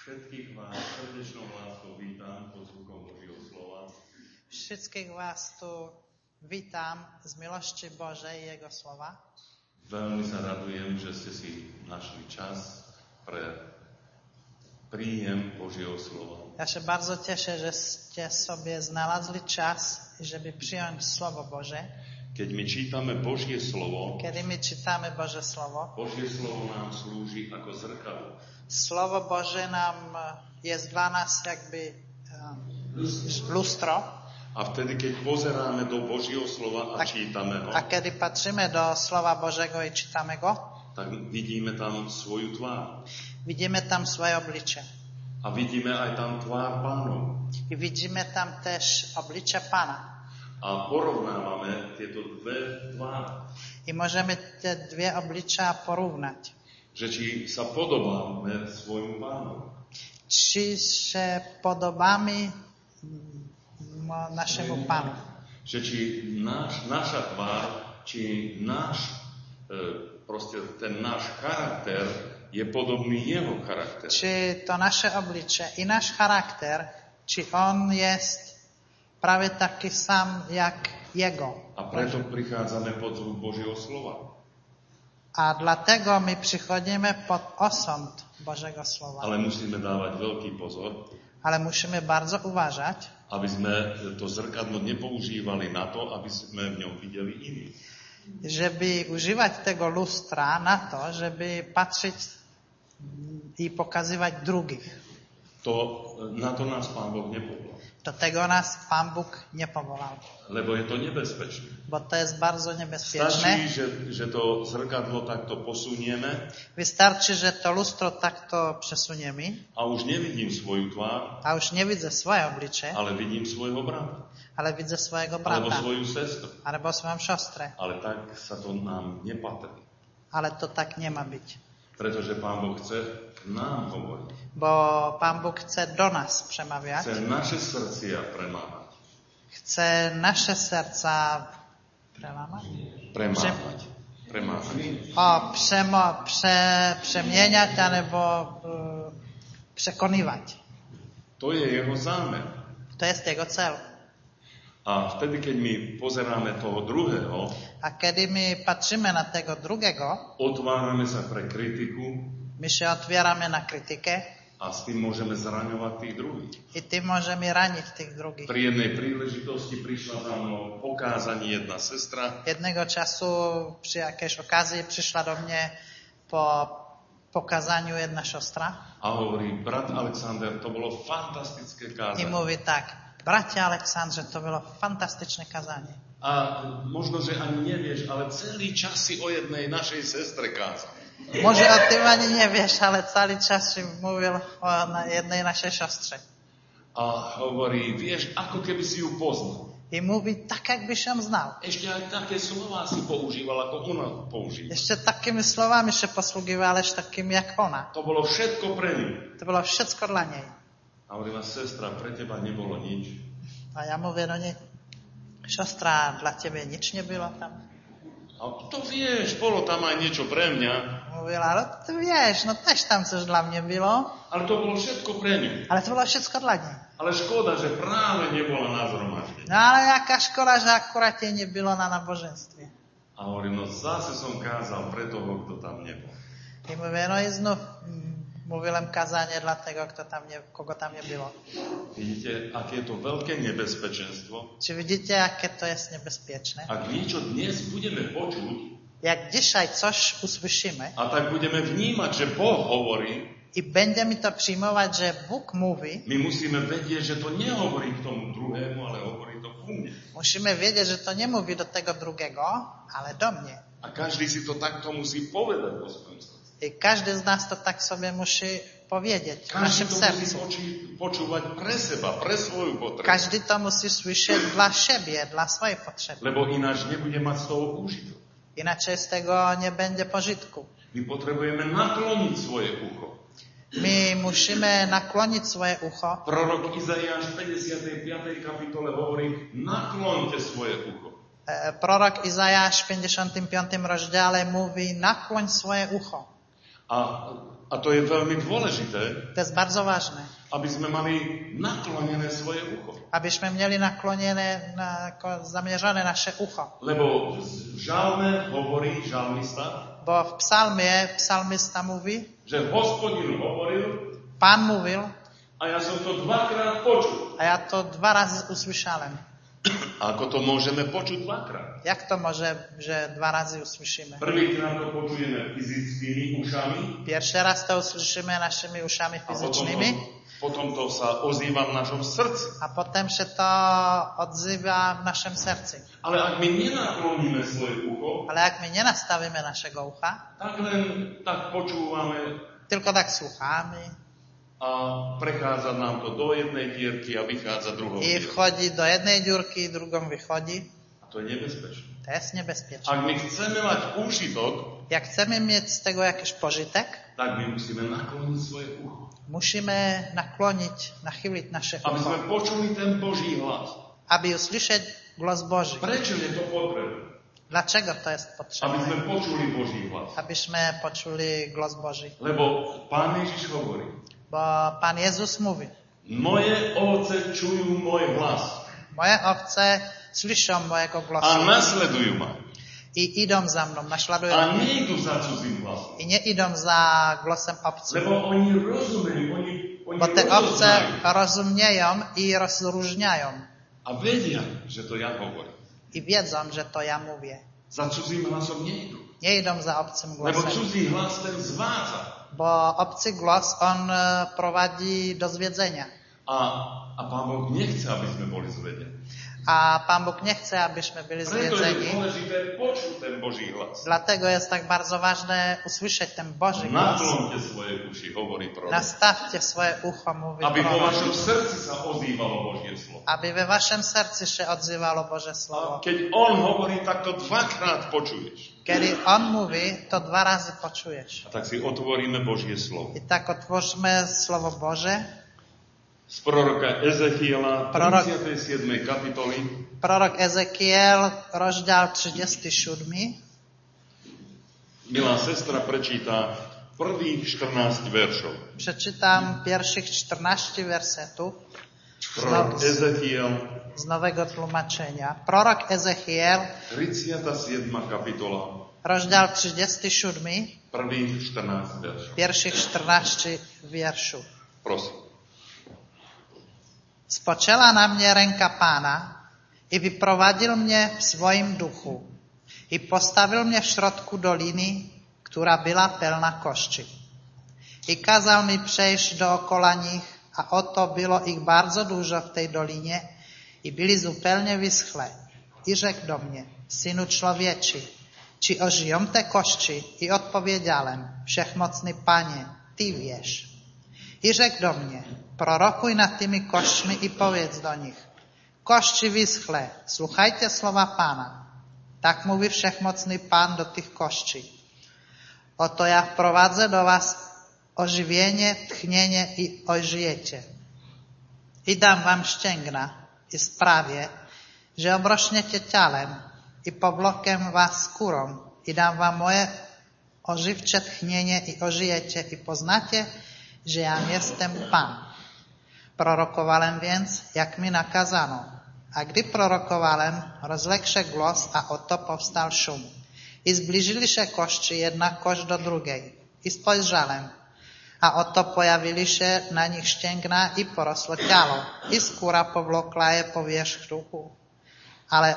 Všetkých vás srdečnou láskou vítam pod zvukom Božieho slova. Všetkých vás tu vítam z milosti Božej Jego slova. Veľmi sa radujem, že ste si našli čas pre príjem Božieho slova. Ja się bardzo cieszę, że ste sobie znalazli czas, żeby przyjąć Słowo Boże. Keď my čítame Božie slovo, Kiedy my czytamy Boże Słowo, Božie slovo nám slúži ako zrkadlo. Słowo Boże nam jest dla nas jakby lustro. A vtedy, keď pozeráme do Božieho slova a čítame ho, A kiedy patrzymy do Słowa Bożego i czytamy go, tak vidíme tam svoju tvár. widzimy tam swoje oblicze. A vidíme aj tam tvár Pánov. I widzimy tam też oblicze Pana. A porovnávame tieto dve tváre. I możemy te dwie oblicza porównać. Že či sa podobáme svojmu Pánovi. Czy się podobamy naszemu Panu. Že či naša tvár, či ten náš charakter je podobný jeho charakteru. Czy to nasze oblicze i nasz charakter, czy on jest prawie taki sam jak jego. A preto prichádzame pod zvuk Božieho slova. A dlatego my przychodzimy pod osąd Bożego Słowa. Ale musíme dávať veľký pozor, Ale musimy bardzo uważać, aby sme to zrkadlo nepoužívali na to, aby sme v ňom videli iných. żeby używać tego lustra na to, żeby patrzeć i pokazywać drugich. Na to nás Pán Boh nepovolal. Do tego nas Pan Bóg nie powołał. Lebo je to nebezpečné. Bo to jest bardzo niebezpieczne. Stačí, že to zrkadlo takto posunieme Wystarczy, że to lustro tak to przesuniemy, a už nevidím svoju tvár, a już nie widzę swoje oblicze, ale vidím svojho brata. ale widzę swojego Alebo brata, svoju sestru. albo swoją siostrę. Ale tak sa to nám nepatrí. Ale to tak nie ma być. Pretože Pán Boh chce k nám hovoriť. Bo Pan Bóg chce do nas przemawiać. Chce naše srdcia premáhať. Chce nasze serca przemieniać albo przekonywać. To je jeho zámer. To jest jego cel. A vtedy, keď my pozeráme toho druhého, A kiedy my patrzymy na tego drugiego, otvárame sa pre kritiku my się otwieramy na krytykę a s tým môžeme zraňovať tých druhých. i tym możemy ranić tych drugich. Pri jednej príležitosti prišla za mnou pokázaní jedna sestra Jednego czasu przy jakiejś okazji przyszła do mnie po pokazaniu jedna siostra a hovorí, brat Alexander, to bolo fantastické i kázanie. mówi tak: bracie Aleksandrze, to było fantastyczne kazanie. A možno, že ani nevieš, ale celý čas si o jednej našej sestre kázal. Może o tym ani nie wiesz, ale cały czas mówił o jednej naszej siostrze. A hovorí, vieš, ako keby si ju poznal. I mówi tak, jakbyś ją znał. Ešte aj také slova si používal, ako ona používa. Jeszcze takimi słowami się posługiwałeś, takimi jak ona. To bolo všetko pre ňu. To było wszystko dla niej. A hovorila, sestra, pre teba nebolo nič. A ja mówię, no nie, siostra, dla ciebie nic nie było tam. A to vieš, bolo tam aj niečo pre mňa. Mówiła, ale ty wiesz, no też tam coś dla mnie było. Ale to bolo všetko pre ňu. Ale to było wszystko dla niej. Ale škoda, že práve nebola na zhromaždení. No ale jaka szkoda, że akurat jej nie było na nabożeństwie. A hovorím, no zase som kázal pre toho, kto tam nebol. I mówię, no i znów mówiłem kazanie dla tego, kogo tam nie było. Vidíte, aké je to veľké nebezpečenstvo? Czy widzicie, jakie to jest niebezpieczne? Ak niečo dnes budeme počuť, Jak dzisiaj coś usłyszymy a tak budeme vnímať, že Boh hovorí, i będziemy to przyjmować, że Bóg mówi, my musíme vedieť, že to nehovorí k tomu druhému, ale hovorí to ku mne. musimy wiedzieć, że to nie mówi do tego drugiego, ale do mnie. A každý si to takto musí povedať vo svojom srdci. I każdy z nas to tak sobie musi powiedzieć w Každý naszym to musí sercu. počúvať pre seba, pre svoju potrebu. Każdy to musi słyszeć dla siebie, dla swojej potrzeby. Lebo ináč nebude mať z toho úžitok. Inaczej z tego nie będzie pożytku. My potrebujeme nakloniť svoje ucho. My musimy nakłonić swoje ucho. Prorok Izaiáš v 55. kapitole hovorí, nakloňte svoje ucho. Prorok Izajasz w 55 rozdziale mówi: nakłoń swoje ucho. A A to je veľmi dôležité, To jest bardzo ważne. aby sme mali naklonené svoje ucho. Abyśmy mieli nakloniené, zamierzone nasze ucho. Lebo v žalme hovorí žalmista, Bo w psalmie psalmista mówi, že Hospodin hovoril Pan mówił, a ja som to dvakrát počul. a ja to 2 razy usłyszałem. A ako to môžeme počuť dvakrát? Jak to może, że 2 razy usłyszymy? Prvýkrát to počujeme fyzickými ušami Pierwszy raz to usłyszymy naszymi uszami a potom fizycznymi, to sa ozýva v našom srdci. a potem się to odzywa w naszym sercu. Ale ak my nenakloníme svoje ucho, Ale jak my nie nastawimy naszego ucha, tak len tak počúvame tylko tak słuchamy a prechádza nám to do jednej dierky a vychádza druhou i dierkou. wchodzi do jednej dziurki, drugą wychodzi, A to je nebezpečné. to jest niebezpieczne. Ak my chceme mať úžitok, Jak chcemy mieć z tego jakiś pożytek, tak my musíme nakloniť svoje ucho. musimy nachylić nasze Aby sme ucho, počuli ten Boží hlas. aby usłyszeć głos Boży. Prečo je to potrebné? Dlaczego to jest Aby potrzebne? sme počuli Boží hlas. Abyśmy poczuli głos Boży. Lebo Pán Ježiš hovorí, Bo Pan Jezus mówi, moje ovce čujú môj hlas moje owce słyszą mojego a głosu nasledujú ma. i idą za mną, naśladują A mnie nejdu za cudzím hlasom. i nie idą za głosem obcym. Lebo oni rozumejú, oni Bo te owce rozoznajú rozumieją i rozróżniają a vedia, že to ja hovorím. i wiedzą, że to ja mówię. Za cudzím hlasom nejdu. Nie idą za obcym Lebo głosem. cudzí hlas ten zvádza. Bo obcy głos, on prowadzi do zwiedzenia. A Pán Boh nechce, aby sme boli zvedení. A Pan Bóg nie chce, abyśmy byli Preto je zwiedzeni. dôležité počuť ten Boží hlas. Dlatego jest tak bardzo ważne usłyszeć ten Boży głos. Naklonte svoje uši, hovorí prorok. Nastawcie swoje ucho, mówi Aby vo prorok. vašom srdci sa ozývalo Božie slovo. Aby we waszym sercu się odzywało Boże A Słowo. keď on hovorí, tak to dvakrát počuješ. Kiedy On mówi, to 2 razy poczujesz. A tak si otvoríme Božie slovo. I tak otwórzmy Słowo Boże. Z proroka Ezechiela, Prorok- 37. kapitoly, Prorok Ezekiel, rozdział 37. milá sestra prečíta prvých 14 veršov. Przeczytam pierwszych 14 wersetów Prorok Ezechiel, z nowego tłumaczenia. Prorok Ezekiel, 37. kapitola, rozdział 37, prvých 14 veršov. pierwszych 14 wierszów. Prosím. Spoczęła na mnie ręka Pana i wyprowadził mnie w swoim duchu i postawił mnie w środku doliny, która była pełna kości. I kazał mi przejść dookoła nich, a oto było ich bardzo dużo w tej dolinie i byli zupełnie wyschle. I rzekł do mnie, synu człowieczy, czy ożyją te kości? I odpowiedziałem, wszechmocny Panie, Ty wiesz. I rzekł do mnie, prorokuj nad tymi kośćmi i powiedz do nich, kości wyschle, słuchajcie słowa Pana. Tak mówi wszechmocny Pan do tych kości. Oto ja wprowadzę do was ożywienie, tchnienie i ożyjecie. I dam wam ścięgna i sprawię, że obrośniecie ciałem i powlokę was skórą i dam wam moje ożywcze tchnienie i ożyjecie i poznacie, że ja jestem Pan. Prorokowałem więc, jak mi nakazano. A gdy prorokowałem, rozległ się głos, a oto powstał szum. I zbliżyli się kości jedna kość do drugiej. I spojrzałem, a oto pojawili się na nich ścięgna i porosło ciało. I skóra powlokła je po wierzchu. Ale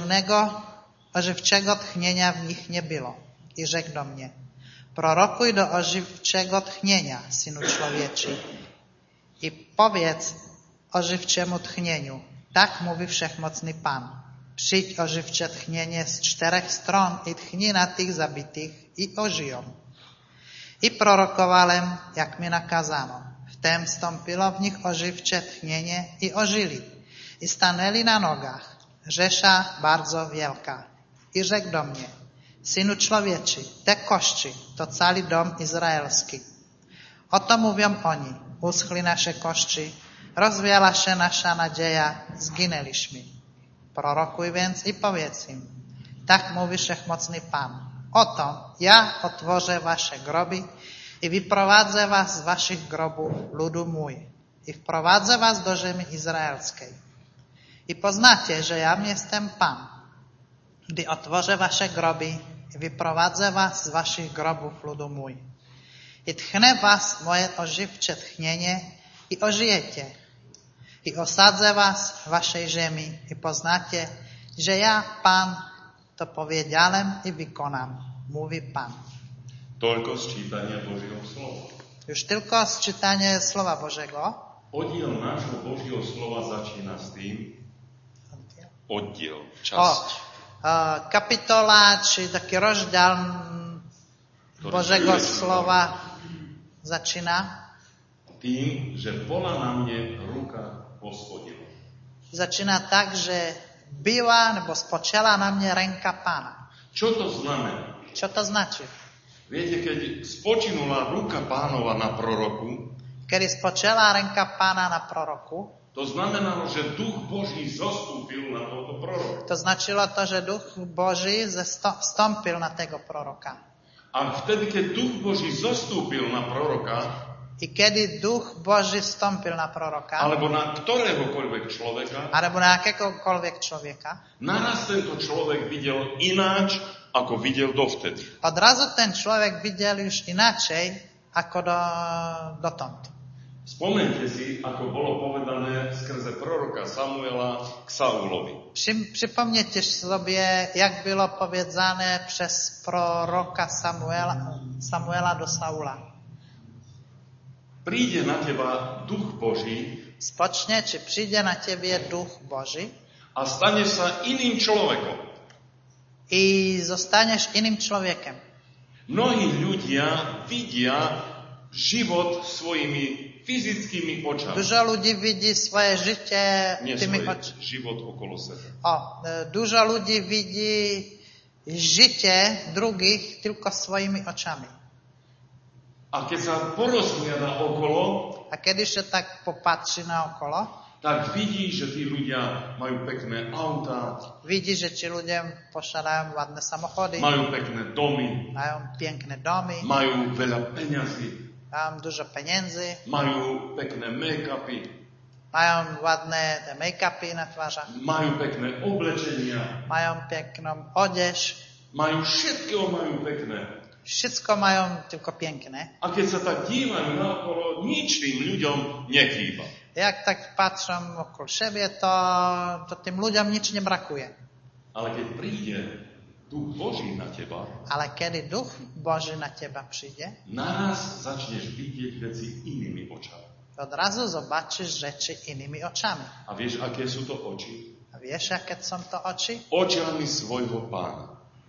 ożywczego tchnienia w nich nie było. I rzekł do mnie, prorokuj do ożywczego tchnienia, synu człowieczy, i powiedz ożywczemu tchnieniu. Tak mówi wszechmocny Pan. Przyjdź ożywcze tchnienie z 4 stron i tchnij na tych zabitych i ożyją. I prorokowałem, jak mi nakazano. Wtem wstąpiło w nich ożywcze tchnienie i ożyli. I stanęli na nogach. Rzesza bardzo wielka. I rzekł do mnie, synu człowieczy, te kości to cały dom izraelski. Oto mówią oni, uschli nasze kości, rozwiała się nasza nadzieja, zginęliśmy. Prorokuj więc i powiedz im, tak mówi wszechmocny Pan. Oto ja otworzę wasze groby i vyprovádze vás z vašich grobů, ludu můj, i vprovádze vás do zemi izraelskej. I poznáte, že já městem Pan, kdy otvoře vaše groby, i vyprovádze vás z vašich grobů, ludu můj. I tchne vás moje oživče tchněně, i ožijete. I osádze vás v vašej zemi, i poznáte, že já, Pán, to povědělem i vykonám, mluví Pán. Toľko z čítania Božieho slova. Už tylko z czytania Słowa Bożego. Oddiel nášho Božieho slova začína s tým. Oddiel, časť. Kapitola, czy taki rozdział Bożego Słowa zaczyna tým, že bola na mne ruka Hospodina. Zaczyna tak, że była, nebo spoczęła na mnie ręka Pana. Čo to znamená? Co to znaczy? Viete, keď spočinula ruka Pánova na proroku, Kiedy spoczęła ręka Pana na proroku, to znamenalo, že Duch Boží zostúpil na tohto proroka. to znaczyło to, że Duch Boży wstąpił na tego proroka. A vtedy, keď Duch Boží zostúpil na proroka, I kiedy Duch Boży wstąpił na proroka, alebo na ktoréhokoľvek človeka, albo na jakiegokolwiek człowieka, naraz tento človek videl ináč, ako videl dovtedy. od razu ten człowiek widział już inaczej, ako dotąd. Spomeňte si, ako bolo povedané skrze proroka Samuela k Saulovi. Przypomniecie sobie, jak było powiedziane przez proroka Samuela do Saula. Príde na teba Duch Boží Spocznie, czy przyjdzie na ciebie Duch Boży a staneš sa iným človekom. i zostaniesz innym człowiekiem. Mnohí ľudia vidia život svojimi fyzickými očami. Dużo ludzi widzi swoje życie Nie tymi svoj oczami. život okolo seba. Dużo ludzi widzi życie drugich tylko swoimi oczami. A keď sa porozhliada okolo, A kiedy się tak popatrzy naokolo, tak vidí, že tí ľudia majú pekné autá, widzi, że ci ludzie posiadają ładne samochody, majú pekné domy, mają piękne domy, majú veľa peňazí, mają dużo pieniędzy, majú pekné make-upy, mają ładne te make-upy na twarzach, majú pekné oblečenia, mają piękną odzież, majú všetko, majú pekné. wszystko mają tylko piękne. A keď sa tak dívajú naokolo, nič tým ľuďom nechýba. Jak tak patrzą okolo siebie, to tym ludziom nic nie brakuje. Ale keď príde Duch Boží na teba, Ale kiedy Duch Boży na ciebie przyjdzie, naraz začneš vidieť veci inými očami. od razu zobaczysz rzeczy innymi oczami. A vieš, aké sú to oči? A wiesz, jakie są to oczy? Očami svojho Pána.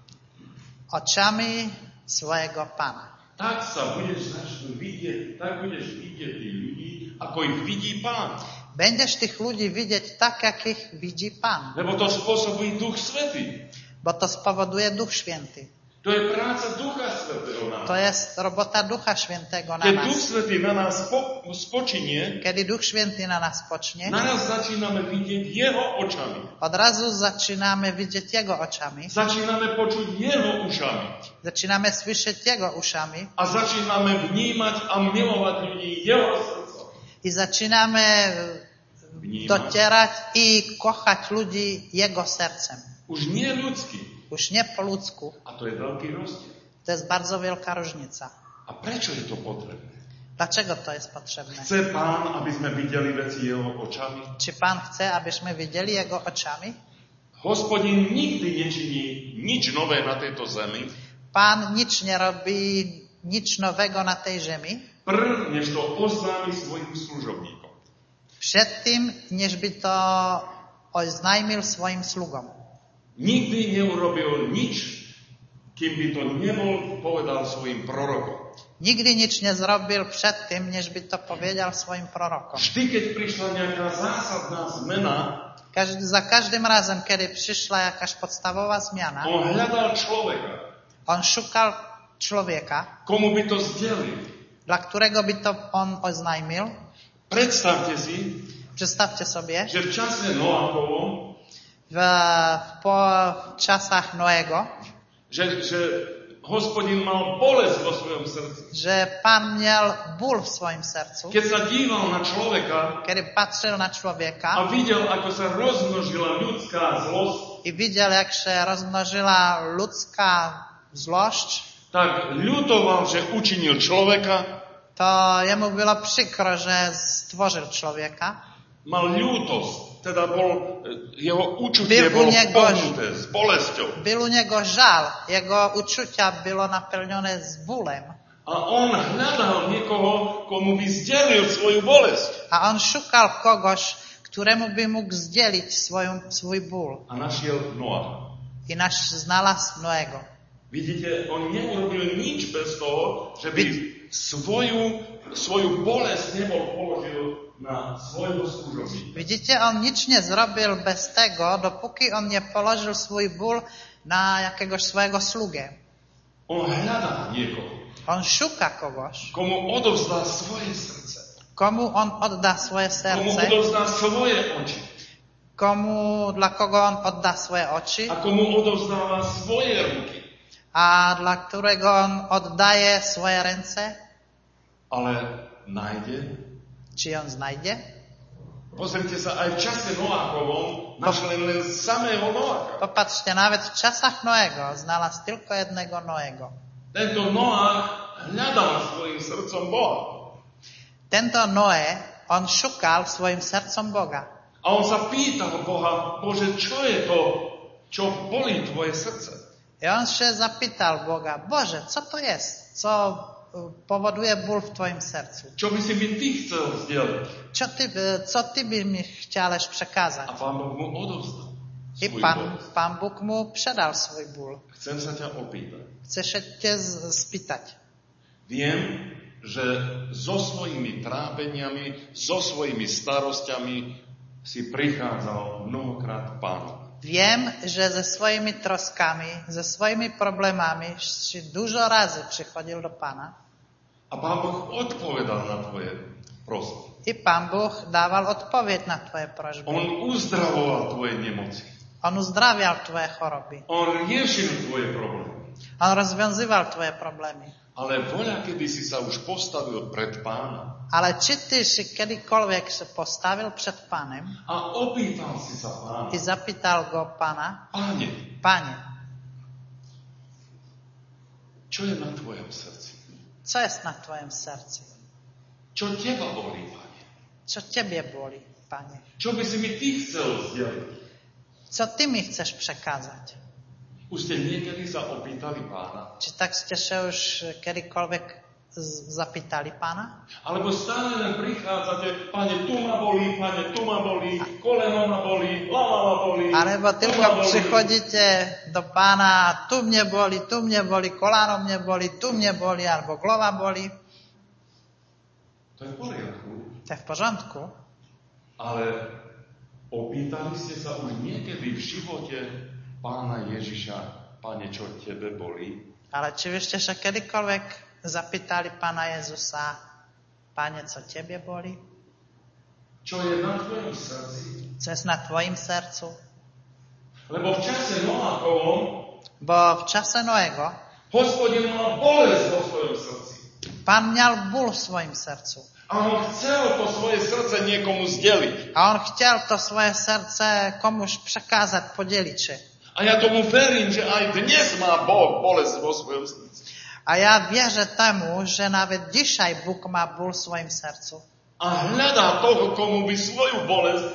Oczami swojego Pana. Tak sa budeš vidieť, tak budeš vidieť tých ľudí, ako ich vidí Pán. Będziesz tych ludzi widzieć tak, jak ich widzi Pan. Lebo to spôsobí Duch Svätý. Bo to spowoduje Duch Święty. To je práca Ducha Svätého na nás. To jest robota Ducha Świętego na Keď Duch nas. Svätý na nás spočinie, Kiedy Duch Święty na nas pocznie, naraz začíname vidieť Jeho očami. od razu zaczynamy widzieć Jego oczami. Začíname počuť Jeho ušami. Zaczynamy słyszeć Jego uszami. A začíname vnímať a milovať ľudí Jeho srdcom. I zaczynamy docierać i kochać ludzi Jego sercem. Už nie ľudský. Już nie po ludzku. A to je veľký rozdiel. To jest bardzo wielka różnica. A prečo je to potrebné? Dlaczego to jest potrzebne? Chce Pán, aby sme videli veci Jeho očami? Czy Pan chce, abyśmy widzieli Jego oczami? Hospodin nikdy nečiní nič nové na tejto zemi, Pan nic nie robi, nic nowego na tej ziemi. než to oznámi svojim služobníkom. Przed tym, než by to oznajmil swoim sługom. Nikdy neurobil nič, kým by to nebol povedal svojim prorokom. Nigdy nic nie zrobił przed tym, než by to powiedział swoim prorokom. Vždy, keď prišla nejaká zásadná zmena, Za każdym razem, kiedy przyszła jakaś podstawowa zmiana, on hľadal človeka, on szukał człowieka, komu by to zdelil. dla którego by to on oznajmił. Predstavte si, Przedstawcie sobie, že v čase Noachovom, po czasach Noego, že Hospodin mal bolesť vo svojom srdci. že Pán měl bůl v svojom srdcu, Keď sa díval na človeka kedy patřil na a člověka videl, ako sa rozmnožila ľudská zlosť, i viděl, jak se rozmnožila lidská zlošť, tak ľutoval, že učinil človeka, to jemu bylo přikro, že stvořil člověka. mal ľútosť, teda jeho učutie Byl u bolo něho pohnuté s bolesťou. Byl u něgo žal, jeho učuťa bylo naplněné s bůlem. A on hľadal niekoho, komu by zdelil svoju bolesť. A on šukal kogož, kterému by mohl sdělit svůj bůl. A našiel Noa. I náš znalaz Noého. Vidíte, on neurobil nič bez toho, že by svoju bolesť nebol položil na svojho služobníka. Vidíte, on nič nezrobil bez tego, dopóki on nie položil svůj bůl na jakiegoś swojego sługę. On hľadá niekoho, On szuka kogoś, komu odovzdá svoje srdce, komu on oddá svoje komu serce, odovzdá svoje oči dla kogo on oddá svoje oči a komu odovzdáva svoje ruky. a dla którego on oddaje svoje ręce, Ale nájde. či on znajde. Pozrite sa, aj v čase Noákovom našli len samého Noáka. Popatrzcie, nawet w czasach Noego znalazł tylko jednego Noego. Tento Noák hľadal svojim srdcom Boha. Tento Noé, on szukał swoim sercem Boga. A on sa pýtal Boha, Bože, čo je to, čo bolí tvoje srdce? I on się zapytał Boga, Boże, co to jest, co powoduje ból w twoim sercu? Čo by si mi ty chcel zdieľať? Co ty by mi chciałeś przekazać? A Pán Boh mu odovzdal I svoj bolesť. Pan Bóg mu przedał swój ból. Chcem sa ťa opýtať. Chcę się cię spytać. Viem, že so svojimi trápeniami, so svojimi starosťami si prichádzal mnohokrát k Pánu. Wiem, że ze swoimi troskami, ze swoimi problemami dużo razy przychodził do Pana. A Pán Boh odpovedal na tvoje prosby. I Pan Bóg dawał odpowiedź na twoje prośby. On uzdravoval tvoje nemoci. On uzdrawiał twoje choroby. On riešil tvoje problémy. On rozwiązywał twoje problemy. Ale voľa, kedy si sa už postavil pred Pána Ale czy ty się kiedykolwiek się postawił przed Panem a opýtal si sa Pána, i zapytał go Pana, Páne, Panie, čo je na tvojom srdci? co jest na twoim sercu? Čo teba bolí, Pane? Co ciebie boli, Panie? Čo by si mi ty chcel zdieľať? Co ty mi chcesz przekazać? Už ste niekedy sa opýtali Pána? Czy tak ste się już kiedykolwiek zapytali Pana? Alebo stále len prichádzate, Pane, tu ma bolí, koleno ma bolí, hlava ma bolí. Alebo tylko przychodzicie do Pana, tu mnie boli, kolano mnie boli, tu mnie boli, albo głowa boli. To je v poriadku. To je v porządku. Ale opýtali ste sa už niekedy v živote Pána Ježiša, Pane, čo tebe bolí? Ale czy byście się kiedykolwiek zapytali Pana Jezusa, Panie, co ciebie boli? Čo je na tvojom srdci? Co jest na twoim sercu? Lebo v čase Noákovom Bo w czasie Noego Hospodin mal bolesť vo svojom srdci. Pan miał ból w swoim sercu. A on chcel to svoje srdce niekomu zdeliť. A on chciał to swoje serce komuś przekazać, podzielić się. A ja tomu verím, že aj dnes má Boh bolesť vo svojom srdci. A ja wierzę temu, że nawet dzisiaj Bóg ma ból w swoim sercu. A hľadá toho, komu by svoju bolesť,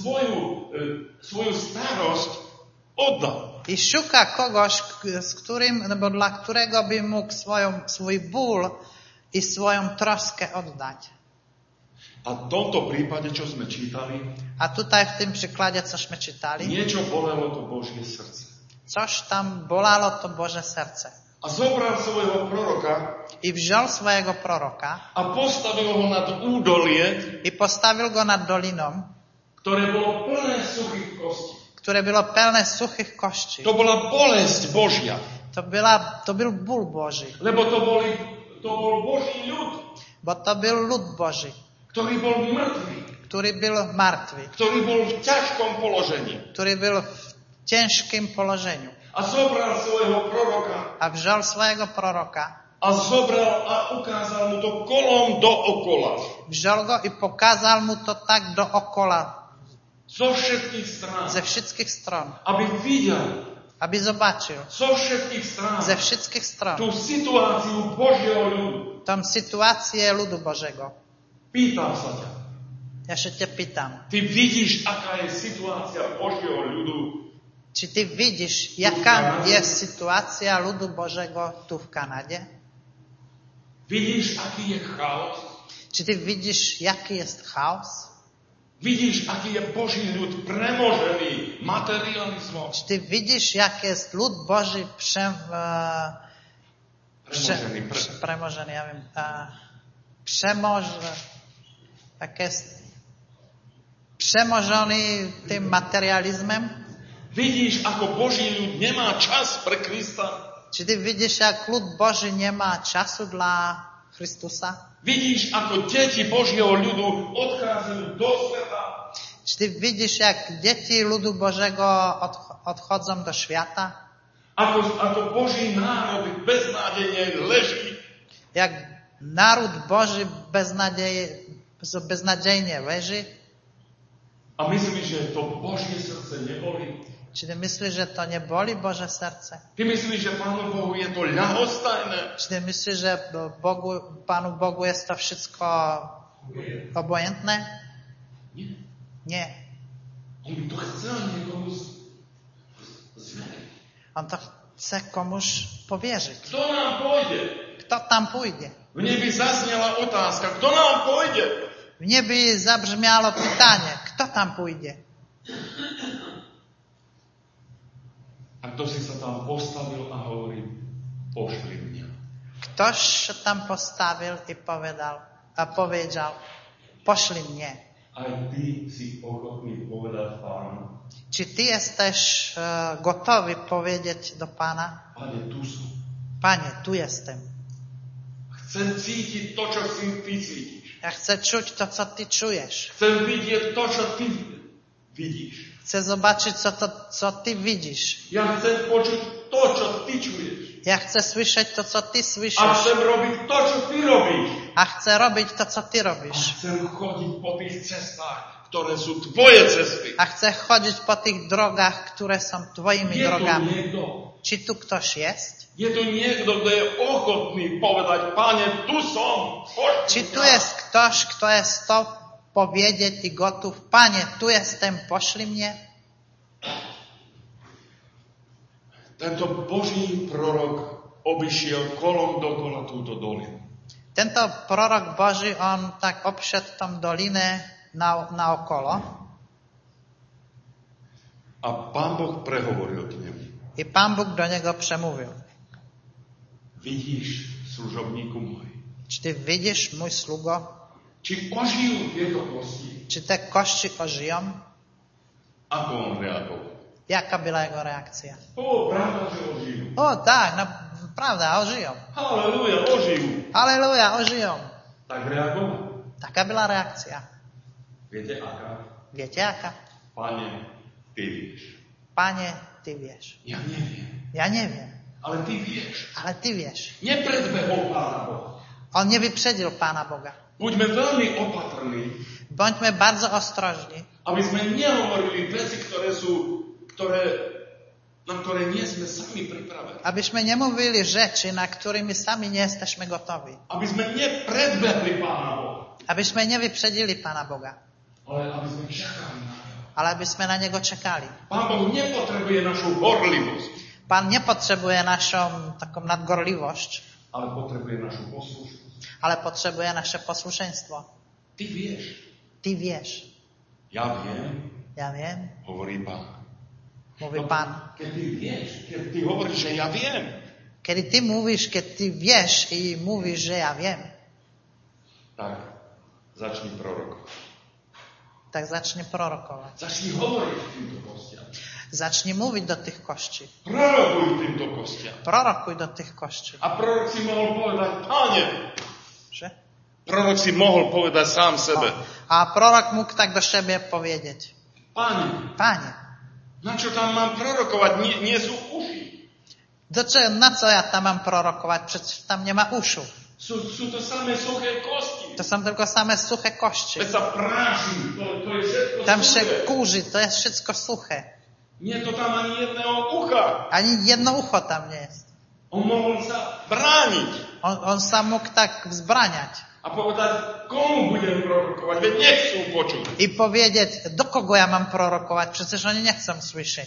svoju starosť oddal. I szuka kogoś, dla którego by mógł swój ból i swoją troskę oddać. A v tomto prípade, čo sme čítali, A tutaj w tym przykładzie, cośmy czytali, niečo bolelo to Božie srdce. coś tam bolało to Boże serce. A zobral svojho proroka I wziął swojego proroka a postavil ho nad údolie, i postawił go nad doliną, ktoré bolo plné suchých kostí. które było pełne suchych kości. To bola bolesť Božia. To był ból Boży, Lebo to bol Boží ľud, bo to był lud Boży, ktorý bol mŕtvý, który był martwy, ktorý bol v ťažkom položení. który był w ciężkim położeniu. A zobral svojho proroka. A wziął swojego proroka. A zobral a ukázal mu to kolom dookola. Wziął go i pokazał mu to tak dookoła. Zo všetkých strán. Ze wszystkich stron. Aby videl. Aby zobaczył. Zo všetkých strán. Ze wszystkich stron. Tú situáciu Božieho ľudu. Tą sytuację ludu Bożego. Pýtam sa ťa. Ja się cię pytam. Ty vidíš, aká je situácia Božieho ľudu? Czy ty widzisz, jaka jest sytuacja ludu Bożego tu w Kanadzie? Vidíš, aký je chaos? Czy ty widzisz, jaki jest chaos? Vidíš, aký je Boží ľud premožený materializmom? Czy ty widzisz, jak jest lud Boży premożony, ja wiem, jak jest przemożony tym materializmem? Vidíš, ako Boží ľud nemá čas pre Krista? Czy ty widzisz, jak lud Boży nie ma czasu dla Chrystusa? Vidíš, ako deti Božieho ľudu odchádzajú do sveta? Czy ty widzisz, jak dzieci ludu Bożego odchodzą do świata? Ako Boží národ beznádejne leží? Jak naród Boży beznadziejnie leży? A myslíš, že to Božie srdce neboli? Czy ty myślisz, że to nie boli Boże serce? Ty myslíš, že Pánu Bohu je to ľahostajné? Czy ty myślisz, że Panu Bogu jest to wszystko obojętne? Nie. Nie. On by to chcel niekomu zveriť. On to chce komuś powierzyć. Kto nám pôjde? Kto tam pójdzie? V nebi zaznela otázka. Kto nám pôjde? W niebie zabrzmiało pytanie, kto tam pójdzie? A kto si sa tam postavil a hovorí, pošli mňa. Ktoś się tam postawił i powiedział, poszli mnie. Aj ty si ochotný povedať Pánu. Czy ty jesteś gotowy powiedzieć do Pana? Pane, tu som. Panie, tu jestem. Chcem cítiť to, čo ty cítiš. Ja chcę czuć to, co ty czujesz. Chcem vidieť to, čo ty vidíš. Chcę zobaczyć co ty widzisz. Ja chcem počuť to, čo ty čuješ. Ja chcę słyszeć to, co ty A słyszysz. chcem robiť to, čo ty robíš. A chcę robić to, co ty A robisz. chcem chodiť po tých cestách, ktoré sú tvoje cesty. A chcę chodzić po tych drogach, które są twoimi Je tu drogami. niekto? Czy tu ktoś jest? Je tu niekto, kto je ochotný povedať, Pane, tu som. Czy tu jest ktoś, kto jest to powiedzieć i gotów? Panie, tu jestem, poszli mnie. Tento Boží prorok obišiel kolom dokola túto dolinu. Tento prorok Boży, on tak obszedł tą dolinę naokolo. A Pán Boh prehovoril k nemu. I Pan Bóg do niego przemówił. Vidíš, služobníku môj, Czy ty widzisz, mój sługo? či ožijú tieto kosti? Czy te kości ożyją? Ako on reagoval? Jaka była jego reakcja? O, pravda, že ožijú. O tak, prawda, ożyją. Halleluja, ožijú. Halleluja, ożyją. Tak reagoval. Taka była reakcja. Viete, aká? Wiecie jaka? Pane, ty vieš. Panie, ty wiesz. Ja neviem. Ja nie wiem, Ale ty vieš. ale ty wiesz. Nepredbehol Pána Boha. On nie wyprzedził Pana Boga. Buďme veľmi opatrní, Bądźmy bardzo ostrożni, aby sme nehovorili veci, na ktoré nie sme sami pripravení. abyśmy nie mówili rzeczy, na którymi sami nie jesteśmy gotowi. Aby sme nepredbehli Pána Boha. Abyśmy nie wyprzedzili Pana Boga, Ale aby sme čakali na Neho. ale abyśmy na Niego czekali. Pán Boh nepotrebuje našu horlivosť, Pan nie potrzebuje naszą taką nadgorliwość, ale potrebuje našu poslušnosť. ale potrzebuje nasze posłuszeństwo. Ty vieš. Ty wiesz. Ja viem, Ja wiem, hovorí Pán. mówi Pan. Keď ty vieš, keď ty hovoríš, že ja viem, Kiedy ty mówisz, kiedy ty wiesz i mówisz, że ja wiem, tak začni prorokovať. tak zacznij prorokować. Začni hovoriť týmto kostiam. Zacznij mówić do tych kości. Prorokuj týmto kostiam. Prorokuj do tych kości. A prorok si mohol povedať, Pane, Że? prorok si mohol povedať sám sebe, A prorok mógł tak do siebie powiedzieć. Pane, Panie, Na čo tam mám prorokovať? Nie sú uši. Na co ja tam mám prorokovať? Przecież tam nie ma uszu. Sú to samé suché kosti. To są tylko same suche kości. Veď sa práši, to je všetko Tam suché. się kurzy, to jest wszystko suche. Nie to tam ani jedného ucha. Ani jedno ucho tam nie jest. On mohol sa brániť On sam mógł tak wzbraniać. a povedať, komu budem prorokovať, veď nechcú počuť. I powiedzieć, do kogo ja mam prorokować? Przecież oni nie chcą słyszeć.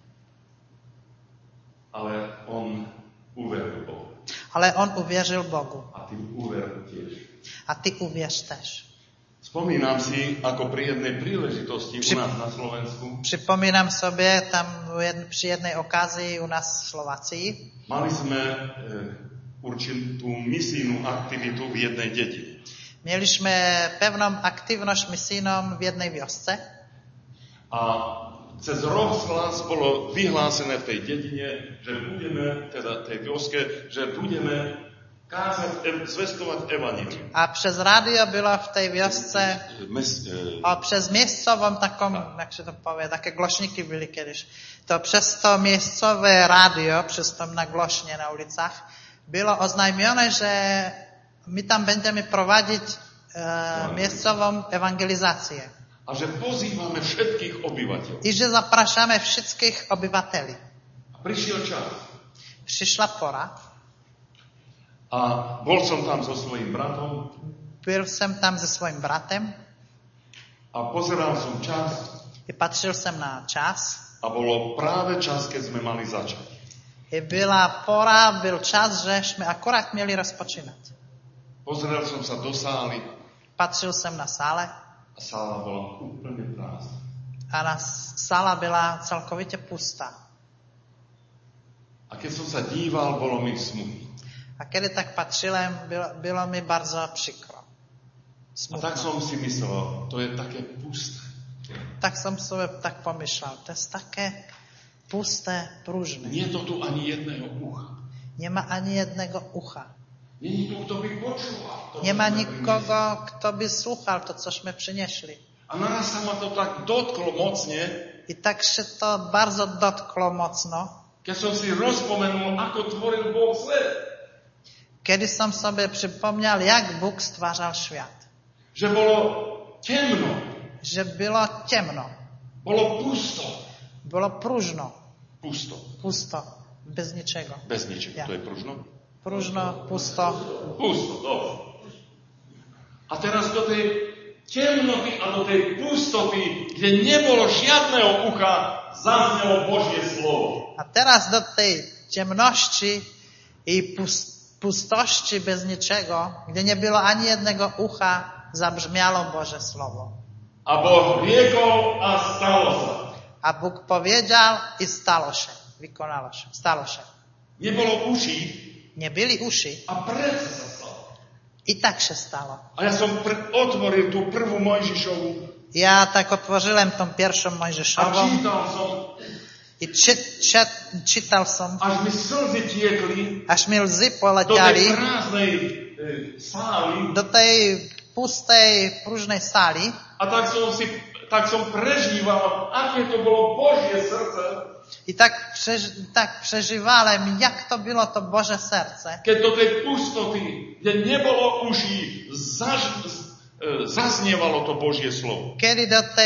Ale on uveril Bohu. Ale on uwierzył Bogu. A ty uveril tiež. A ty uwierz też. Spomínam si, ako pri jednej príležitosti u nás na Slovensku Przypominam sobie tam przy jednej okazji u nas w Słowacji. mali sme určitú misijnú aktivitu v jednej dedine. Mieliśmy pewną aktywność misyjną w jednej wiosce. A cez rozhlas bolo vyhlásené v tej dedine, že budeme, teda tej wioske, že budeme kázať, zvestovať evanjelium. A przez radio było w tej wiosce, przez miejscową taką, jak się to powie, takie głośniki byli kiedyś. To przez to miejscowe radio, przez to nagłośnie na ulicach, było oznajmione, że my tam będziemy prowadzić miejscową ewangelizację. A že pozývame všetkých obyvateľov. I że zapraszamy wszystkich obywateli. A prišiel čas. Przyszła pora. A bol som tam so svojím bratom Byl jsem tam ze swoim bratem a pozeral som čas i patrzył jsem na czas. a bolo práve čas, keď sme mali začať. I byla pora, byl czas, żeśmy akurat mieli rozpoczynać. Pozeral som sa do sály Patrzył jsem na sále a sála bola úplne prázdna. a sala byla celkovitě pustá. A keď som sa díval, bolo mi smutno. A kiedy tak patrzyłem, było mi bardzo przykro. A Smutno. tak som si myslel, to je také pusté. Tak som sobie tak pomyślał, to jest takie puste, próżne. Nie to tu ani jedného ucha. Nie ma ani jednego ucha. Nie tu, kto by počúval. To, Nie čo ma sme nikogo, kto by słuchał to, cośmy przynieśli. A naraz sa ma to tak dotklo mocne, I tak się to bardzo dotkło mocno, keď som si rozpomenul, ako tvoril Boh svet. kiedy som sobie przypomniał, jak Bóg stwarzał świat. Že bolo temno, Że było ciemno, bolo pusto. było próżno, Pusto. pusto, bez niczego. Bez ničego. Ja. To je pružno? Próżno, pusto. Pusto, dobre. A teraz do tej temnoty a do tej pustoty, kde nebolo žiadného ucha, zaznelo Božie slovo. A teraz do tej ciemności i pustości bez niczego, gdzie nie było ani jednego ucha, zabrzmiało Boże Słowo. A Boh riekol a stalo sa. A Bóg powiedział i stało się, wykonało się, stało się. Nebolo uší Nie byli uszy a predsa sa stalo. i tak się stało. A ja som otvoril tú prvú Mojžišovu Ja tak otworzyłem tą pierwszą a Mojżeszową čítal som, i czytał som, až mi slzy tiekli aż mi łzy do tej poleciali prázdnej sály. do tej pustej, próżnej sali. A tak som prežíval, aké to bolo Božie srdce, I tak przeżywałem, jak to było to Boże serce, keď do tej pustoty, kde nebolo uší, zaznievalo to Božie slovo. kiedy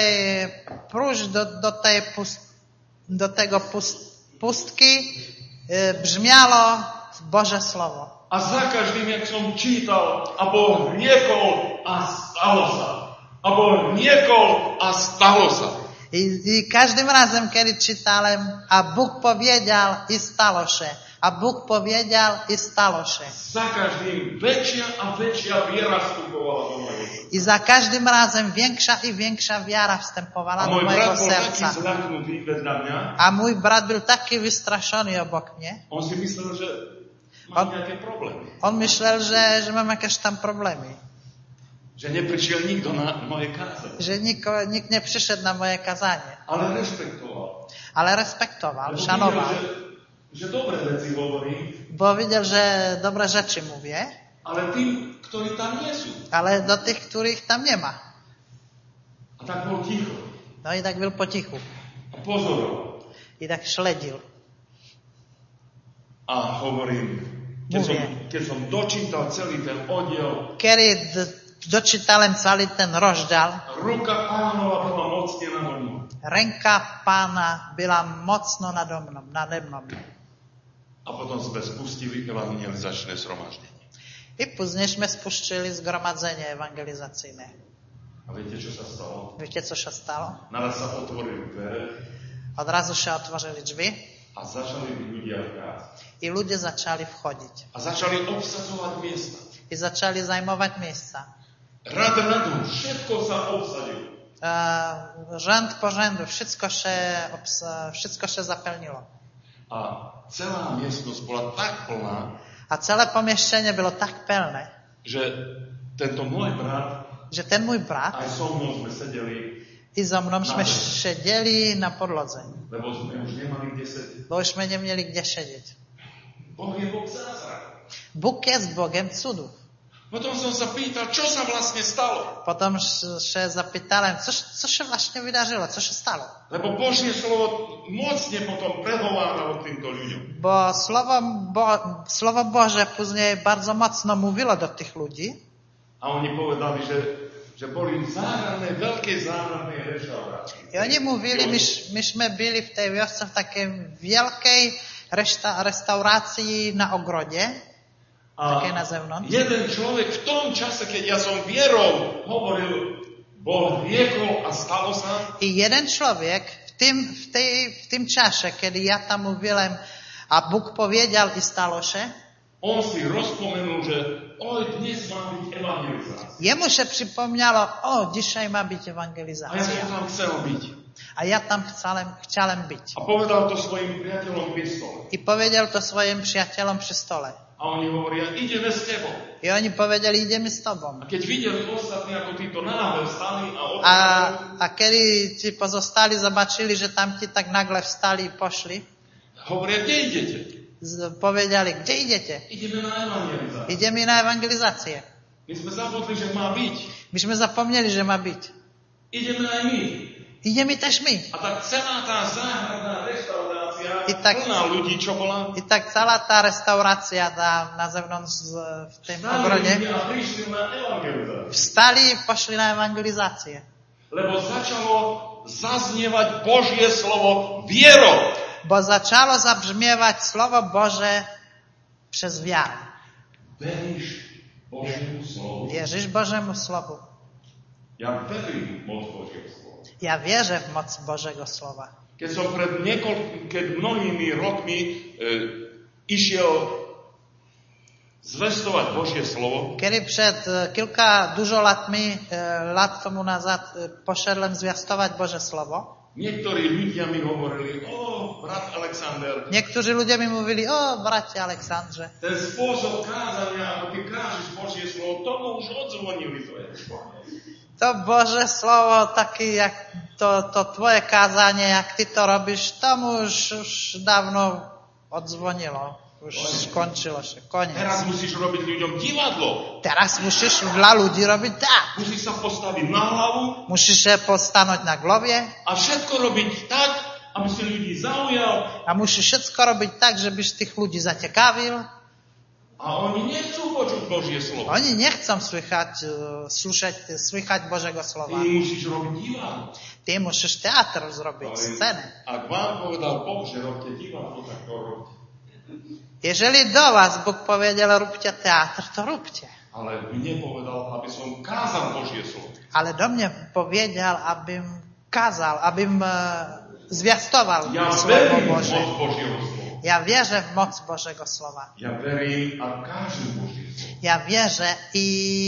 do tego pustki brzmiało Boże Słowo. A za každým, jak som čítal, a Boh riekol a stalo sa. A Boh riekol a stalo sa. I każdym razem, kiedy czytałem, a Bóg powiedział i stało się, a Bóg powiedział i stało się. Za každým väčšia a väčšia viera vstupovala do mojho srdca. I za każdym razem większa i większa wiara wstępowała A do môj mojego brat bol taký serca. zľaknutý vedľa mňa, A mój brat był taki wystraszony obok mnie. on si myslel, že mám nejaké problémy. On myślał, że mam jakieś tam problemy. Že neprišiel nikto na moje kázanie. Że nikt nie przyszedł na moje kazanie. Ale rešpektoval. Ale respektował, Lebo szanował. videl, že dobré veci hovorí, Bo widział, że dobre rzeczy mówię, ale tým, ktorí tam nie sú. ale do tych, których tam nie ma. A tak bol ticho. No i tak był po cichu. A pozoroval. I tak šledil. A hovorím, keď som dočítal celý ten oddiel, Kedy dočítalem celý ten rozdiel, ruka Pánova bola mocne nado mnou. ręka Pána byla mocno nade mnou. A potom sme spustili evangelizačné zhromaždenie. I później sme spustili zgromadzenie ewangelizacyjne. A viete, čo sa stalo? Wiecie, co się stało? Naraz sa otvorili dvere Od razu się otworzyli drzwi a začali ľudia vkázať. i ludzie zaczęli wchodzić. A začali obsadzovať miesta. I zaczęli zajmować miejsca. Rad radom, všetko sa obsadilo. Rzęd po rzędu, wszystko się zapełniło. A celá miestnosť bola tak plná, A całe pomieszczenie było tak pełne, že tento môj brat, że ten mój brat aj so mnou sme sedeli, i za mną jsme siedzieli na podlodze, lebo sme už nemali kde sedieť. bo jużśmy nie mieli gdzie siedzieć. Boh je Boh zázrak. Bóg jest Bogiem cudów. Potom som sa pýtal, čo sa vlastne stalo. Potem się zapytałem, co się właśnie wydarzyło, co się stało. Lebo Božie slovo mocne potom prehováralo týmto ľuďom. Bo Słowo Boże później bardzo mocno mówiło do tych ludzi. A oni povedali, že boli záhradné, veľké záhradné reštaurácie. I oni mówili, myśmy byli w tej wiosce w takiej wielkiej restauracji na ogrodzie. Také na zewnątrz. Jeden človek v tom čase, keď ja som vierou hovoril, Boh riekol a stalo sa. I jeden człowiek w tym czasie, kiedy ja tam mówiłem, a Bóg powiedział i stało się, on si rozpomenul, že dnes má byť evangelizácia. Jemu się przypomniało, dzisiaj ma być A ewangelizacja. ja som tam chcel byť. A ja tam chciałem być. A povedal to svojim priateľom pri stole. I powiedział to swoim przyjaciołom przy stole. A oni hovoria, ideme s tebou. I oni powiedzieli, idziemy z tobą. A keď videli ostatní, ako títo náhle wstali a A kiedy ci pozostali zobaczyli, że tamci tak nagle wstali i poszli, hovoria, kde idete? powiedzieli, gdzie idziecie? Ideme na evangelizáciu. Idziemy na ewangelizację. My sme zabudli, že má byť. Myśmy zapomnieli, że ma być. Ideme aj my. Idziemy też my. A tak celá tá záhradná reštaurácia I tak- plná ľudí, čo bola, I tak cała ta restauracja na zewnątrz w tym stali ogrodzie ľudia a prišli na evangelizáciu. wstali i poszli na ewangelizację. Lebo začalo zaznievať Božie slovo vierou. Bo zaczęło zabrzmiewać Słowo Boże przez wiarę. Veríš Božiemu slovu? Wierzysz Bożemu Słowu? Ja verím v moc Božieho slova. Ja wierzę w moc Bożego Słowa. Keď som keď mnohými rokmi išiel zvestovať Božie slovo, Kiedy przed dużo lat tomu nazad poszedłem zwiastować Boże Słowo, niektorí ľudia mi hovorili, brat Alexander, niektórzy ludzie mi mówili, bracie Aleksandrze, ten spôsob kázania, ako ty kážeš Božie slovo, tomu už odzvonili tvoje školy. to Boże Słowo takie jak to twoje kazanie, jak ty to robisz, tomu już dawno odzwoniło. Już skończyło się, koniec. Teraz musíš robiť ľuďom divadlo. Teraz musisz dla ludzi robić tak. Musíš sa postaviť na hlavu Musisz się postanąć na głowie, a všetko robiť tak, aby si ľudí zaujal. a musisz wszystko robić tak, żebyś tych ludzi zaciekawił. A oni nechcú počuť Božie slovo. Oni nie chcą słychać Bożego Słowa. Ty musíš robiť divadlo. Ty musisz teatr zrobić, scenę. Ak vám povedal Boh, že robte divadlo, tak to robte. Jeżeli do was Bóg powiedział, róbcie teatr, to róbcie. Ale mne povedal, aby som kázal Božie slovo. Ale do mnie powiedział, abym kazał, abym zwiastował Ja Słowo verím v Boże. moc Božieho slova. Ja wierzę w moc Bożego Słowa. Ja verím a kážem Božie slovo. Ja wierzę i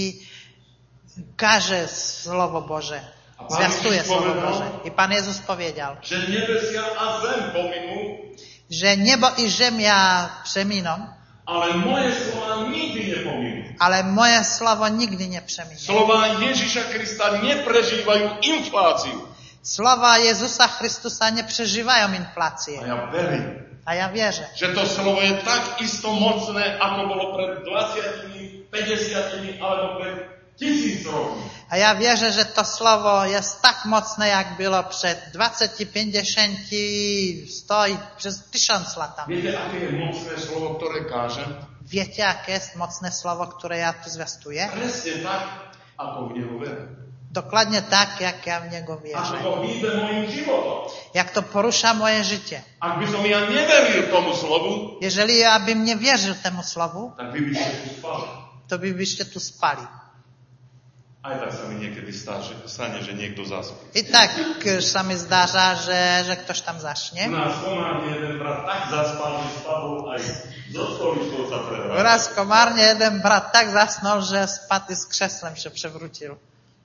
każę Słowo Boże. Zwiastuję Słowo Boże. I Pan Jezus powiedział, Že nebesia a zem pominú, że niebo i ziemia przeminą, ale moje slova nikdy nepominú. ale moje Słowo nigdy nie przeminie. Slova Ježiša Krista neprežívajú infláciu. Słowa Jezusa Chrystusa nie przeżywają A inflacji. ja verím, A ja wierzę, že to slovo je tak isto mocné, ako bolo pred 20, 50 alebo pred 1000 rokov. A ja wierzę, że to słowo jest tak mocne, jak było przed 20, 50, 100 i przez 1000 latami. Viete, aké je mocné slovo, ktoré kážem? Wiecie, jakie jest mocne słowo, które ja tu zwiastuję? Presne tak, ako v Neho verím. Dokładnie tak, jak ja w niego wierzę. Ako to hýbe mojim životom. Jak to porusza moje życie. Ak by som ja neveril tomu slovu, Jeżeli ja bym nie wierzył temu słowu, tak vy by ste tu spali. to byście tu spali. Aj tak sa mi niekedy stane, že niekto zaspí. I tak sa mi zdarza, że ktoś tam U zaśnie. nás komárne jeden brat tak zaspal, že spadol aj zo stoličkou sa prebral. Raz komarnie jeden brat tak zasnął, że spadł i z krzeslem się przewrócił.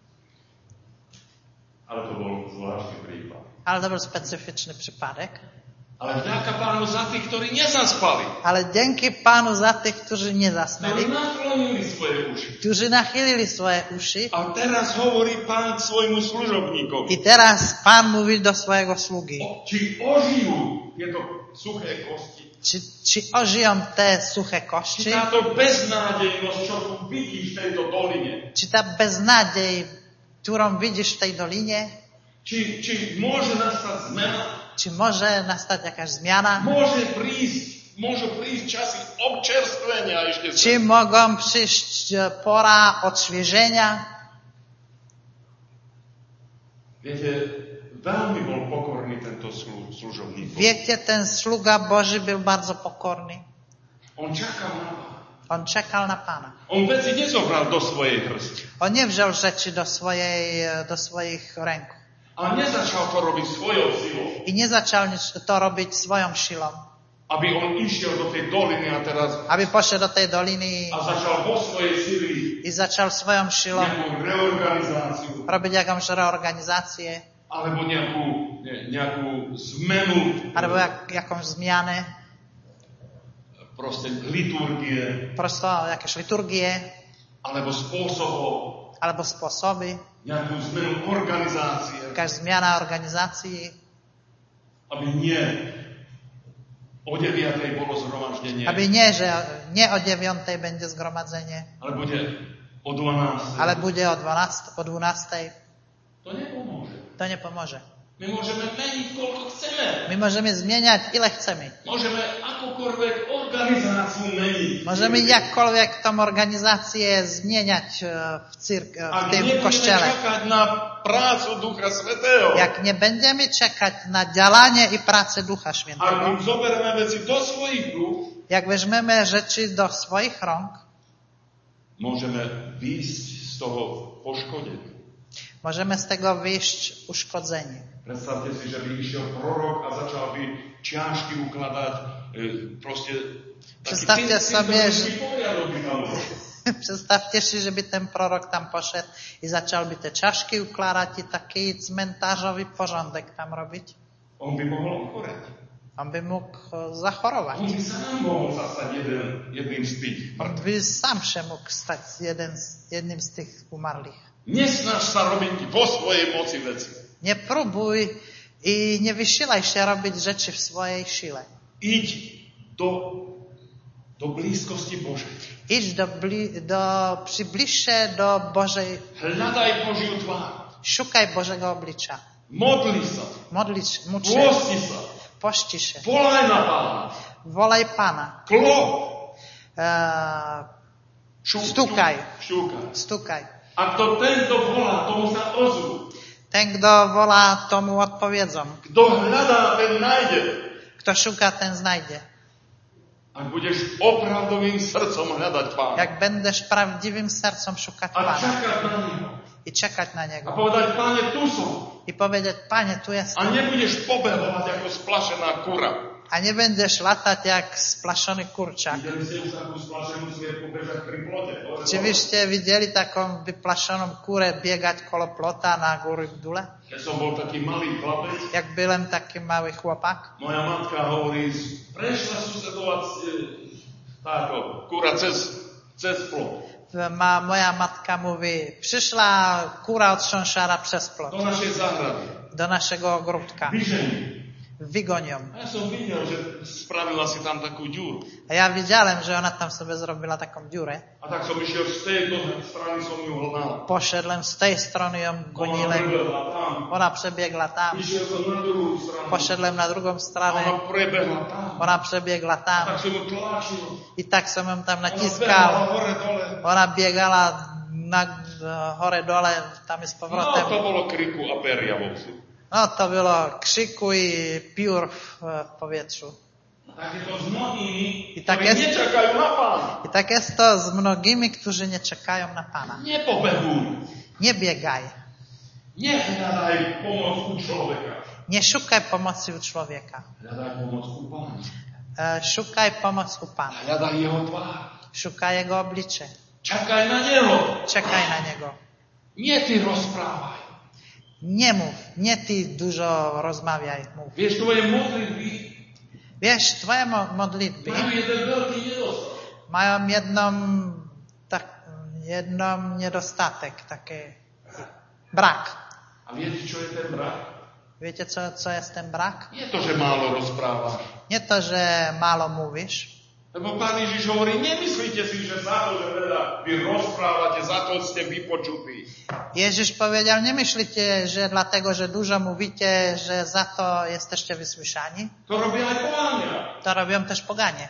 Ale to bol zvláštny prípad. Ale to był specyficzny przypadek. Ale vďaka Pánu za tých, ktorí nezaspali. Ale dzięki Panu za tych, którzy nie Ktorí zasnęli, naklonili svoje uši. którzy nachylili swoje uszy. A teraz hovorí Pán k svojmu služobníkovi. I teraz Pan mówi do swojego sługi. Či ožijú tieto suché kosti. Czy ożyją te suche Či kości? táto beznádejnosť, čo tu vidíš v tejto doline. Czy ta beznadziej, którą widzisz w tej dolinie? Či môže nastať zmena? Czy może nastać jakaś zmiana? Môžu prísť časy občerstvenia ešte. Czy mogą przyjść pora odświeżenia? Viete, veľmi bol pokorný tento služobník. Wiecie, ten sługa Boży był bardzo pokorny. On čakal na Pána. On czekał na Pana. On veci nezobral do svojej hrsti. On nie wziął rzeczy do swoich ręk. A nezačal to robiť svojou silou. I nie zaczął to robić swoją siłą. Aby on išiel do tej doliny a teraz Aby poszedł do tej doliny a začal vo svojej sily i zaczął swoją siłą nejakú reorganizáciu robić jakąś reorganizację alebo nejakú zmenu albo jakąś zmianę, proste liturgie prosto jakieś liturgie alebo spôsobov, albo sposoby, nejakú zmenu organizácie, jakaś zmiana organizacji, aby nie o 9:00 bolo zhromaždenie, aby nie, że nie o 9:00 będzie zgromadzenie, ale bude o 12:00. ale będzie o 12:00. To nepomôže. To nie pomoże. My môžeme meniť, koľko chceme. My możemy zmieniać ile chcemy. Môžeme akúkoľvek organizáciu meniť. Możemy jakkolwiek tą organizację zmieniać w tym kościele. čakať na prácu Ducha Svätého. Jak nie będziemy czekać na działanie i pracę Ducha Ak Świętego, my zoberieme veci do svojich rúk, jak weźmiemy rzeczy do swoich rąk, môžeme výjsť z toho poškodení. możemy z tego wyjść uszkodzeni. Predstavte si, že by išiel prorok a začal by čiažky ukladať, proste Predstavte sobie, že- poriadok by tam bol. Przedstawcie sobie, żeby ten prorok tam poszedł i zacząłby te czaszki układać i taki cmentarzowy porządek tam robić. On by mohol ochoreť. On by mógł zachorować. On by sám mohol zastať jedným z tých. On by sam się mógł stać jednym z tych umarłych. Nesnaž sa robiť vo svojej moci veci. Nie próbuj i nie wysilaj się robić rzeczy w swojej sile. Iď do blízkosti Božej. Idź przybliż się do Bożej, Hľadaj Božiu tvár. szukaj Bożego oblicza. Modli sa. Módl się, Pôsti sa. pości się, Volaj na Pána. wolaj Pana, Klop. Stukaj. Šťúkaj. stukaj. A kto tento volá, tomu sa ozvu. Ten, kto volá, tomu odpowiedzą. Kto hľadá, ten nájde. Kto szuka, ten znajdzie. Ak budeš opravdovým srdcom hľadať Pána. Jak będziesz prawdziwym sercem szukać A Pana čakať na Neho. i czekać na A Niego povedať, Pane, tu som. i powiedzieć, Panie, tu A jestem. nebudeš pobehovať ako splašená kura. A nie będziesz latać jak splaszony kurczak. Videli ste už takú splašenú zvierku bežať pri plote? Czy wyście widzieli taką wyplaszoną kurę biegać koło plota na góry w dole? Keď som bol taký malý chlapec, Jak byłem taki mały chłopak, moja matka hovorí, prešla susedovať táto kura cez plot. moja matka mówi, przyszła kura od sąsiada przez plot Do našej záhrady. do naszego ogródka. Vyžení. Vygoňom. A ja som videl, že spravila si tam takú ďuru. A ja widziałem, że ona tam sobie zrobiła taką dziurę. A tak som išiel z tejto strany, som ju hlnal. Poszedłem z tej strony, ją Ona goniłem. prebehla tam. Ona przebiegła tam. Išiel som na druhú stranu. Poszedłem na drugą A stronę. ona prebehla tam. Ona przebiegła A tam. tak som ju tlačil. I tak som ją tam Ona behla naciskal. hore dole. Ona biegala hore dole, tam i z No, powrotem. to bolo kriku a peria vo vzduchu. No to bylo krzyku i piór w powietrzu. Tak je to s mnohými, I tak ktorí jest- nečakajú na Pána. I tak jest to z mnogimi, którzy nie czekają na Pana. Nepobehuj. Nie biegaj. Nehľadaj pomoc u človeka. Nie szukaj pomocy u człowieka. Hľadaj pomoc u Pána. Szukaj pomoc u Pana. Hľadaj jeho tvár. Szukaj Jego oblicze. Čakaj na Neho. Czekaj na Niego. Nie ty rozprávaj. Nie mów. Nie ty dużo rozmawiaj. Mów. Vieš, tvoje modlitby Wiesz, twoje modlitby majú jeden veľký nedostatok. mają jedną niedostatek, taki brak. A viete, čo je ten brak? Wiecie, co jest ten brak? Nie to, že málo rozprávaš. Nie to, że mało mówisz. Lebo Pán Ježiš hovorí, nemyslíte si, že za to, že veľa vy rozprávate, za to ste vypočutí. Jezus powiedział, nie myślicie, że dlatego, że dużo mówicie, że za to jesteście wysłyszani? To robia aj poháňa. To robią też poganie.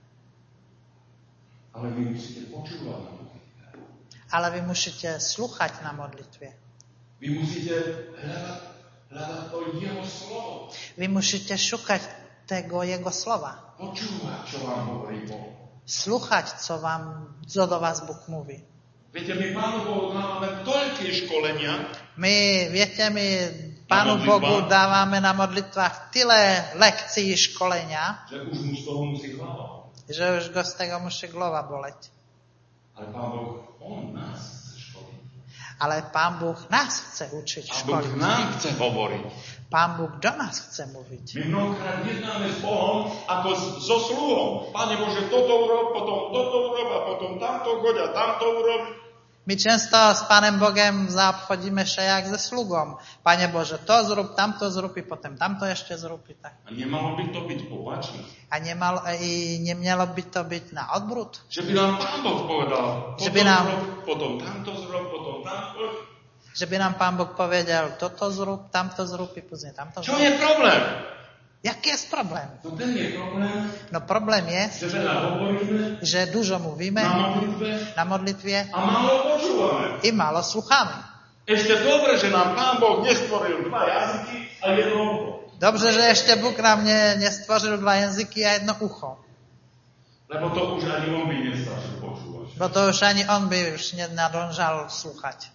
Ale vy musíte počúvať na modlitbe. Ale wy musicie słuchać na modlitwie. Vy musíte hľadať to jeho slovo. Wy musicie szukać tego Jego słowa. Počúvať, čo vám hovorí Boh. Słuchać, co do was Bóg mówi. Viete, my Pánu Bohu dávame toľké školenia, My Panu Bogu dávame na modlitwach tyle lekcji i szkolenia, že už mu z toho musí hlava. że już go z tego musi głowa boleć. Ale Pán Boh, on nás chce školiť. Ale Pan Bóg nas chce uczyć, A Boh szkolić. nám chce hovoriť. Pan Bóg do nas chce mówić. My mnohokrát jednáme s Bohom ako so sluhom. Pane Bože, toto urob, potom toto urob a potom tamto choď a tamto urob. My często z Panem Bogiem zaobchodzimy się jak ze sługą. Panie Boże, to zrób, tamto zrób i potem tamto jeszcze zrób i tak. A nemalo by to byť opačne. A nie miało by to być na odwrót. Že by nám Pán Boh povedal, Že toto by nám- zrob, potom tamto zrob, potom tamto. Żeby nam Pan Bóg powiedział, to zrób, tamto zrób i później tamto Čo zrób. je problém? Jaki jest problem? No ten je problém, No problem jest, že veľa hovoríme że dużo mówimy na modlitbe na modlitwie a málo počúvame. i mało słuchamy. Ešte dobre, že nám Pán Boh nestvoril dva jazyky a jedno ucho. Dobrze, że jeszcze Bóg nam nie stworzył dwa języki a jedno ucho. Lebo to už ani on by nestačil počúvať. Bo to już ani on by już nie nadążał słuchać.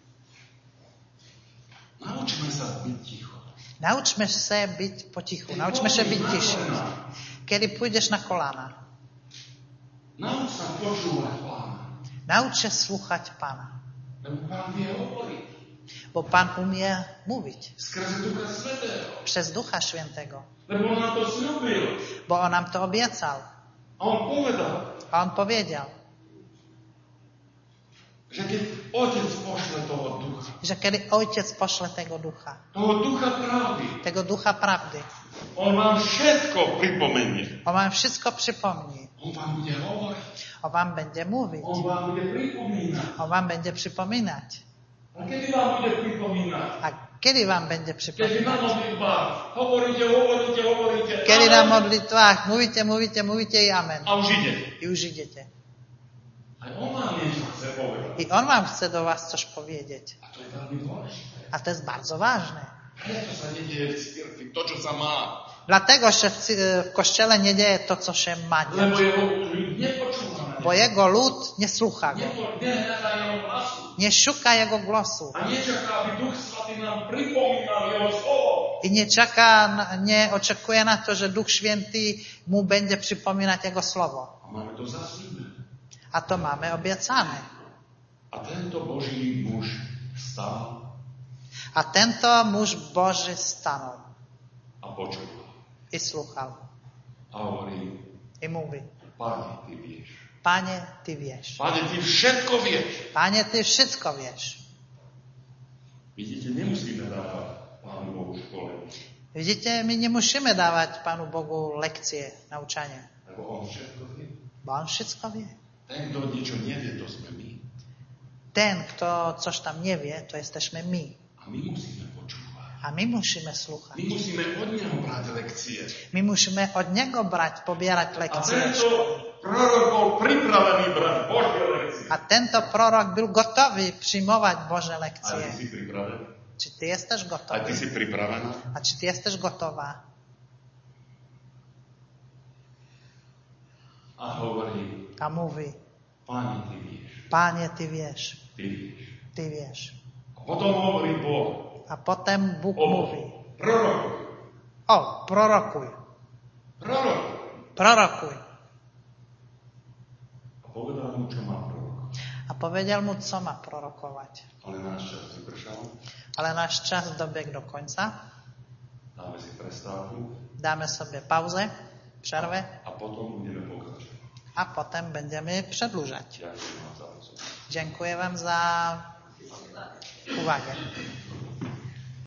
Naučme sa byť ticho. Nauczmy się być po cichu. Nauczmy się być ciszy. Kiedy pójdziesz na kolana, Nauč sa počúvať Pána. naucz się słuchać Pana. Lebo Pán vie hovoriť. Bo Pan umie mówić Skrze Ducha Svätého. przez Ducha Świętego. Lebo on nám to sľúbil. Bo On nam to obiecał. A on povedal, A On powiedział, že keď Otec pošle toho Ducha, że kiedy Ojciec poszle tego Ducha, toho Ducha pravdy, tego Ducha prawdy, on vám všetko pripomenie. On wam wszystko przypomni. On vám bude hovoriť. On wam będzie mówić. On vám bude pripomínať. On wam będzie przypominać. A kedy vám bude pripomínať? A kiedy wam będzie Keď na przypominać? modlitbách hovoríte. Kiedy na amen, modlitwach mówicie i amen. a už idete. I już idziecie. A on vám niečo chce povedať. I On wam chce do was coś powiedzieć. A to je veľmi dôležité. A to jest bardzo ważne. Preto sa nedieje v cirkvi to, čo sa má. Dlatego się w Kościele nie dzieje to, co się ma Lebo dziać. jeho ľud nepočúva. Bo Jego lud nie słucha Go. Nehľadá jeho hlasu. Nie szuka Jego głosu. A nečaká, aby Duch Svatý nám pripomínal jeho slovo. I nie oczekuje na to, że Duch Święty mu będzie przypominać Jego słowo. A máme to zaslúbené. A to mamy obiecane. A tento Boží muž vstal A tento mąż Boży stanął a počúval. i słuchał. A hovorí, I mówi, Pane, Ty vieš. Panie, Ty wiesz. Pane, Ty všetko vieš. Panie, Ty wszystko wiesz. Vidíte, nemusíme dávať Pánu Bohu školenie. Vidíte, my nemusíme dávať Pánu Bohu lekcie, naučania. Lebo on všetko vie. Bo on všetko vie. Ten, kto niečo nevie, to sme my. Ten, kto coś tam nie wie, to jesteśmy my. A my musíme počúvať. A my musimy słuchać. My musíme od neho brať lekcie. My musimy od niego pobierać A lekcje. tento prorok bol pripravený brať Božie lekcie. A tento prorok był gotowy przyjmować Boże A lekcje. ty si pripravený? Czy ty jesteś A ty gotowy? si pripravená? A czy ty jesteś gotowa? A hovorí, A mówi, Pane, ty vieš. Panie, ty wiesz, Ty vieš. ty wiesz. A potom hovorí Boh. A potem Bóg mówi, Prorokuj. o, prorokuj, Prorokuj. prorokuj. A povedal mu, čo má prorok. A powiedział mu, co ma prorokować. Ale náš čas vypršal. Ale nasz czas dobiegł do końca. Dáme si prestávku. Damy sobie pauzę, przerwę, A potom budeme pokračovať. a potem będziemy przedłużać. Ďakujem vám za pozornosť. Dziękuję wam za uwagę.